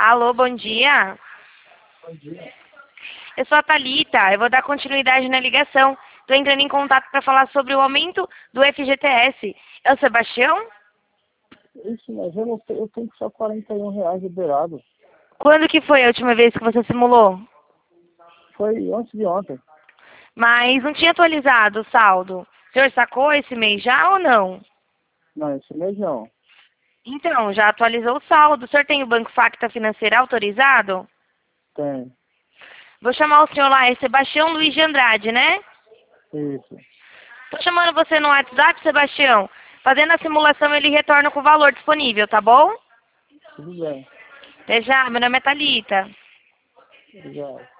Alô, bom dia. Bom dia. Eu sou a Thalita, eu vou dar continuidade na ligação. Estou entrando em contato para falar sobre o aumento do FGTS. É o Sebastião? Isso, mas eu não tenho, eu tenho só R$ 41 liberado. Quando que foi a última vez que você simulou? Foi antes de ontem. Mas não tinha atualizado o saldo. O senhor sacou esse mês já ou não? Não, esse mês não. Então, já atualizou o saldo. O senhor tem o Banco Facta Financeira autorizado? Tem. Vou chamar o senhor lá, é Sebastião Luiz de Andrade, né? Isso. Tô chamando você no WhatsApp, Sebastião. Fazendo a simulação, ele retorna com o valor disponível, tá bom? Tudo bem. Até já, meu nome é Thalita. Obrigado.